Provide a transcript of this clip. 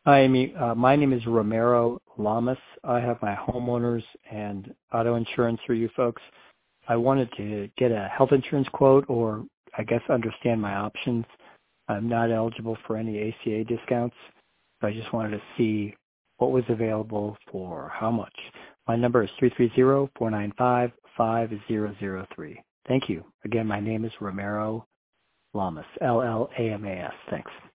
Hi, Amy. My name is Romero Lamas. I have my homeowners and auto insurance for you folks. I wanted to get a health insurance quote or I guess understand my options. I'm not eligible for any ACA discounts, so I just wanted to see what was available for how much. My number is 330-495-5003. Thank you. Again, my name is Romero Lamas, Lamas. Thanks.